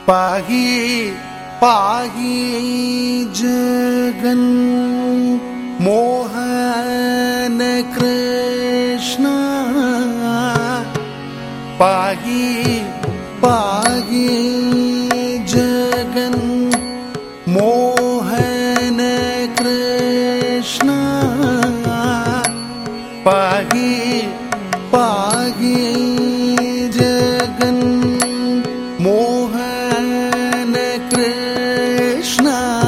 पाहि पाहि जगन् मोहन कृष्ण पाहि पाहि जगन् मोहन कृष्ण पाहि पाहि जगन् मोहन कृष्ण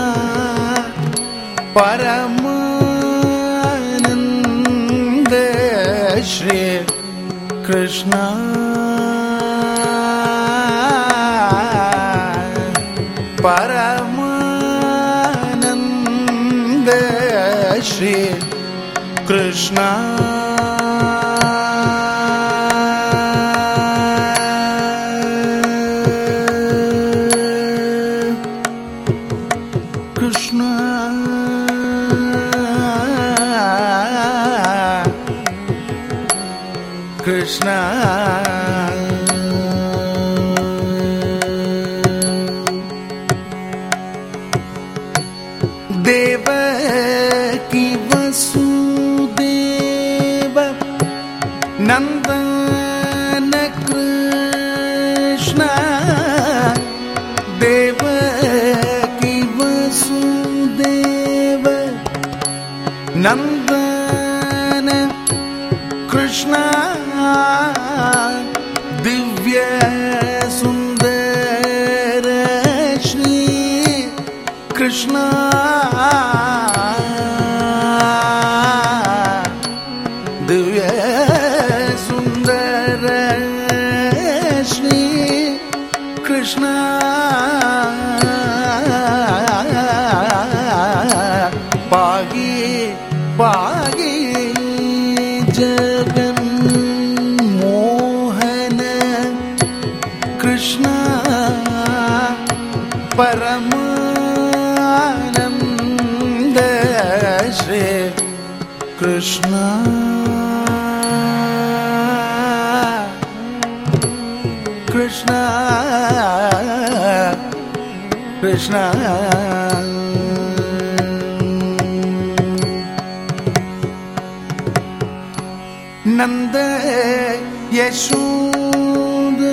परमानंद श्री कृष्ण परमानंद श्री कृष्ण कृष्ण कृष्ण देवकी वसुदेव नंदन कृष्ण देवकी वसुदेव नंदन कृष्ण दिव्य सुंदर श्री कृष्ण दिव्य सुंदर श्री कृष्ण पाहि पाहि जगन् मोहन कृष्ण परमानंद श्री कृष्ण कृष्ण कृष्ण नंद यशोद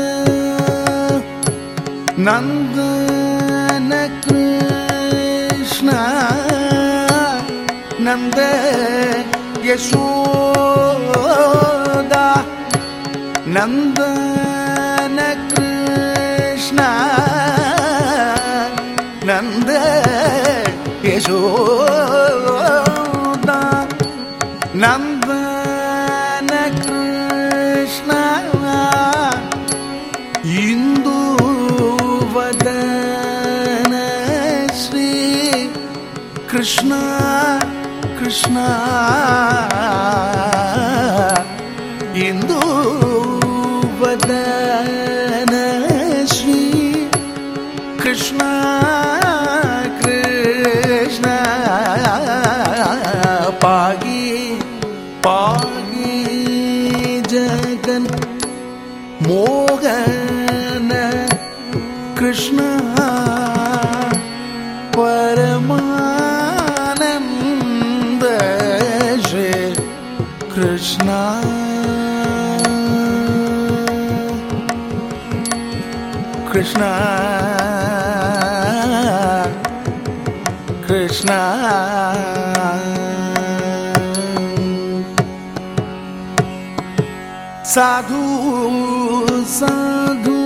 नंदन कृष्ण नंद यशोदा नंदन कृष्ण नंद यशोदा नंदन कृष्ण इंदु वदन श्री कृष्ण कृष्ण इंदु वदन श्री कृष्ण कृष्ण पाहि पाहि जगन् मोहन कृष्ण परमानंद श्री कृष्ण कृष्ण कृष्ण साधु साधु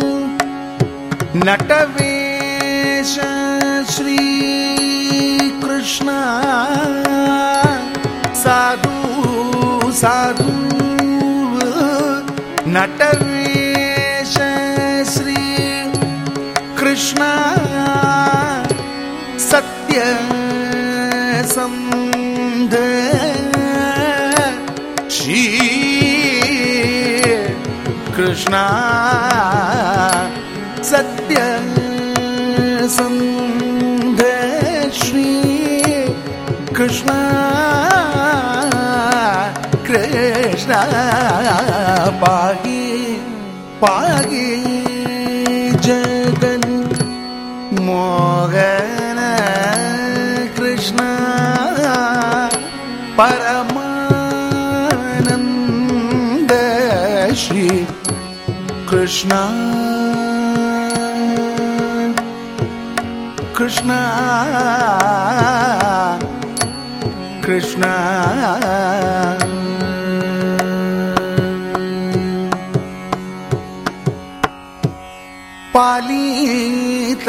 नटवेश श्री कृष्ण साधु साधु नटवेश श्री कृष्ण सत्य संध श्री कृष्ण सत्य संध श्री कृष्ण कृष्ण पाहि पाहि जगन् மோகன கிருஷ்ணா பரமானந்த ஸ்ரீ கிருஷ்ணா கிருஷ்ணா கிருஷ்ணா பாலித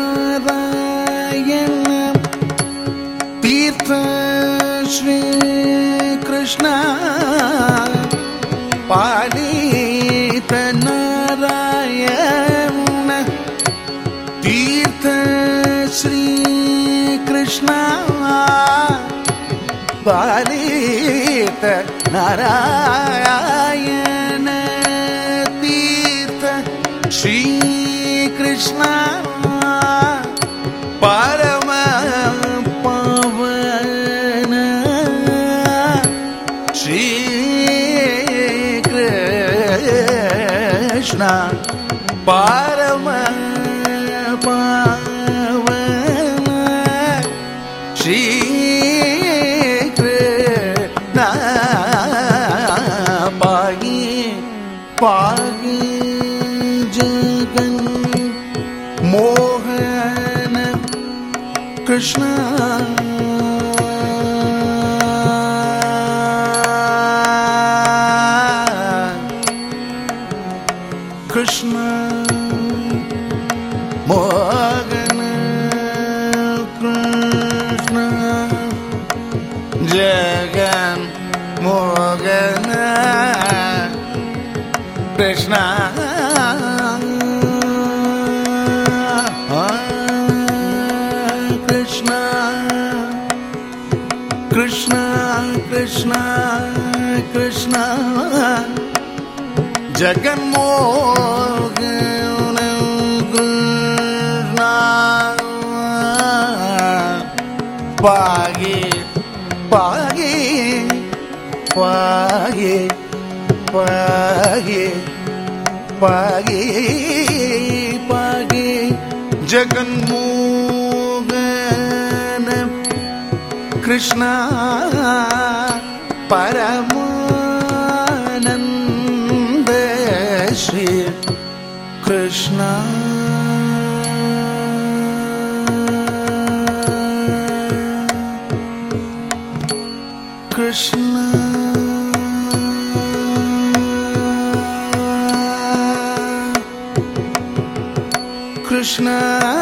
நாராயண தீர்த்த ஸ்ரீ கிருஷ்ணா பாலித நாராயண தீர்த்த ஸ்ரீ கிருஷ்ணா பாலித நாராயண தீர்த்த ஸ்ரீ கிருஷ்ணா பரம பவன ஸ்ரீ கிருஷ்ணா பரம பவன ஸ்ரீ கிருஷ்ணா பாகி பாகி ஜகன் மோகன கிருஷ்ணா கிருஷ்ணா மோகன கிருஷ்ணா ஜகன் மோகன Krishna Krishna, Krishna, Krishna, Jagan Mohan Krishna, Pagi, Pagi, Pagi, Pagi, Pagi, Pagi, Jagan Mohan Krishna Paramananda Shri Krishna Krishna Krishna